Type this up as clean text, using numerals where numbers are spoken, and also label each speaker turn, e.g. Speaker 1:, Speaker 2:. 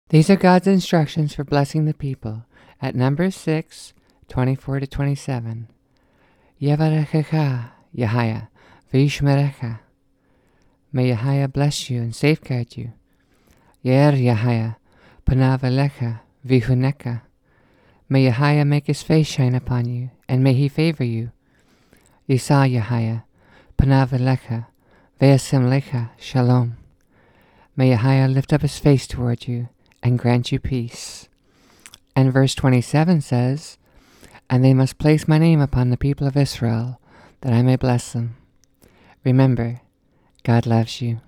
Speaker 1: These are God's instructions for blessing the people at Numbers 6:24-27. Yevarechecha Yahaya v'yishmerecha. May Yahaya bless you and safeguard you. Yer Yahaya panav elecha v'yihuneka. May Yahaya make his face shine upon you, and may he favor you. Yisa Yahaya panav elecha v'yasim lecha shalom. May Yahaya lift up his face toward you and grant you peace. And verse 27 says, and they must place my name upon the people of Israel, that I may bless them. Remember, God loves you.